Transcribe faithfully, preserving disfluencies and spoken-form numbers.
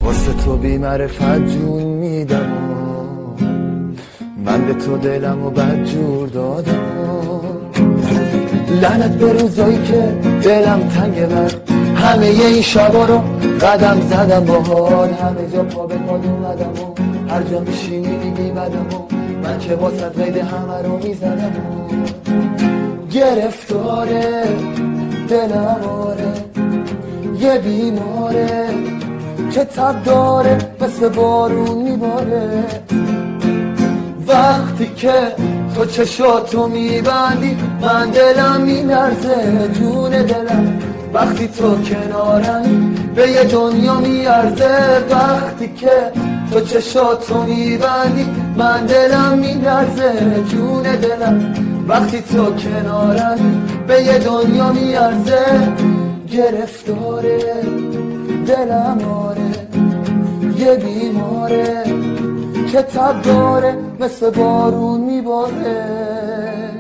واسه تو بی معرفت جون میدم، من به تو دلم و بد جور دادم. لعنت به روزایی که دلم تنگه، من همه این شبا رو قدم زدم باهات، همه جا پا به پاد اومدم و هر جا میشینی میگی بدم و من که واسه قید همه رو میزدم. گرفتاره دلم آره یه بیماره که تب داره مثل بارون میباره. وقتی که تو چشاتو میبندی من دلم میلرزه جون دلم، وقتی تو کنارمی به یه دنیا میارزه. وقتی که تو چشاتو میبندی من دلم میلرزه جون دلم، وقتی تو کنارمی به یه دنیا میارزه. گرفتاره دلم آره یه بیماره که تب داره مثل بارون میباره.